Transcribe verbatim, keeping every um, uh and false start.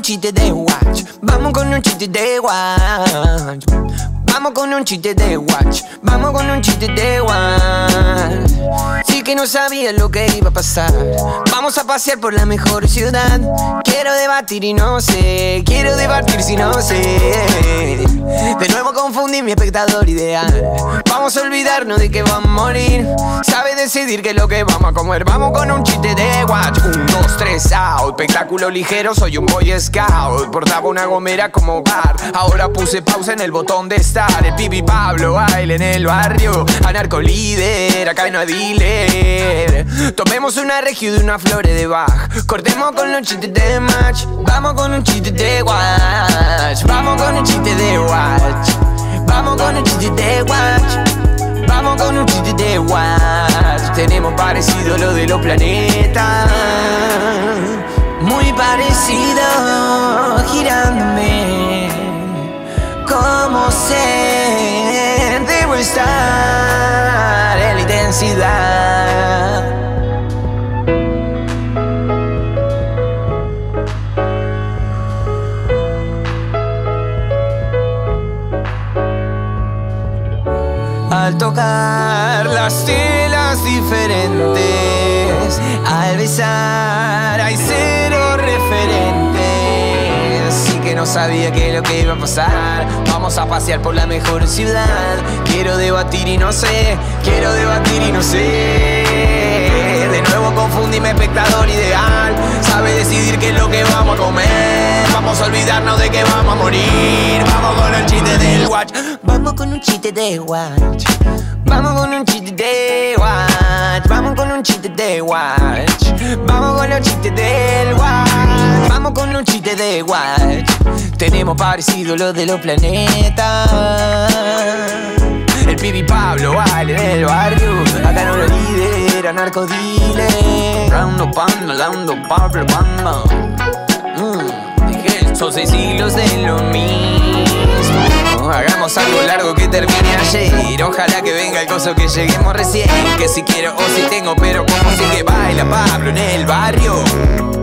un chiste de watch. Vamos con un chiste de watch. Vamos con un chiste de watch. Vamos con un chiste de watch. Sí que no sabía lo que iba a pasar. Vamos a pasear por la mejor ciudad. Quiero debatir y no sé. Quiero debatir si no sé. De nuevo confundí mi espectador ideal. Vamos a olvidarnos de que vamos a morir. Sabe decidir qué es lo que vamos a comer. Vamos con un chiste de watch. Un, dos, tres, out. Espectáculo ligero, soy un boy scout. Portaba una gomera como bar. Ahora puse pausa en el botón de estar. El pibi Pablo baila en el barrio. Anarco líder, acá no hay dealer. Tomemos una regio de una flores de Bach. Cortemos con los chistes de match. Vamos con un chiste de watch. Vamos con un chiste de watch. Vamos con un chiste de watch. Vamos con un chiste de watch. Tenemos parecido lo de los planetas. Muy parecido, girándome. Como sé, debo estar en la intensidad. Al tocar las telas diferentes, al besar hay cero referentes. Sí que no sabía qué es lo que iba a pasar. Vamos a pasear por la mejor ciudad. Quiero debatir y no sé. Quiero debatir y no sé. De nuevo confundí mi espectador ideal. Sabe decidir qué es lo que vamos a comer. Vamos a olvidarnos de que vamos a morir. Vamos con el chiste del watch. Vamos con un chiste de watch. Vamos con un chiste de watch. Vamos con un chiste de watch. Vamos con los chistes del watch. Vamos con un chiste de watch. Tenemos parecido lo de los planetas. El pibi Pablo baila en el barrio. Acá no lo lidera, narcodile. Rando panda, dando Pablo panda. Mm, dije, son seis siglos de lo mismo. Hagamos algo largo que termine ayer. Ojalá que venga el coso que lleguemos recién. Que si quiero o si tengo, pero como sigue baila Pablo en el barrio.